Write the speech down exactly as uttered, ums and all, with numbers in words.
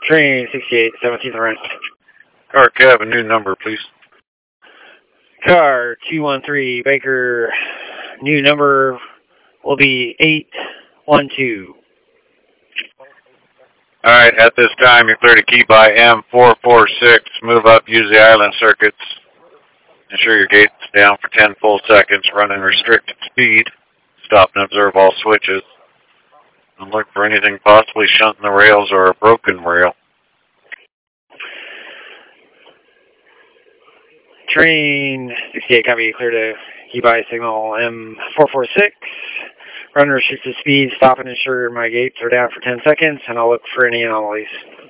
Train sixty-eight, seventeenth run. Car cab, a new number, please. Car two one three, Baker, new number will be eight one two. All right, at this time, you're clear to key by M four four six. Move up, use the island circuits. Ensure your gate's down for ten full seconds. Run in restricted speed. Stop and observe all switches. And look for anything possibly shunting the rails or a broken rail. Train sixty-eight, copy, clear to key by signal M four four six. Run restricted speed, stop and ensure my gates are down for ten seconds, and I'll look for any anomalies.